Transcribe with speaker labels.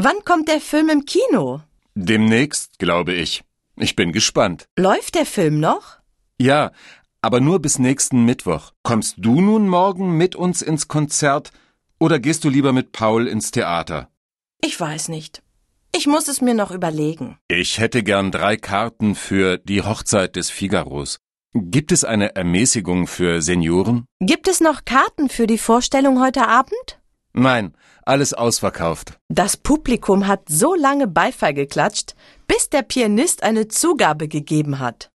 Speaker 1: Wann kommt der Film im Kino?
Speaker 2: Demnächst, glaube ich. Ich bin gespannt.
Speaker 1: Läuft der Film noch?
Speaker 2: Ja, aber nur bis nächsten Mittwoch. Kommst du nun morgen mit uns ins Konzert oder gehst du lieber mit Paul ins Theater?
Speaker 1: Ich weiß nicht. Ich muss es mir noch überlegen.
Speaker 2: Ich hätte gern 3 Karten für die Hochzeit des Figaros. Gibt es eine Ermäßigung für Senioren?
Speaker 1: Gibt es noch Karten für die Vorstellung heute Abend?
Speaker 2: Nein, alles ausverkauft.
Speaker 1: Das Publikum hat so lange Beifall geklatscht, bis der Pianist eine Zugabe gegeben hat.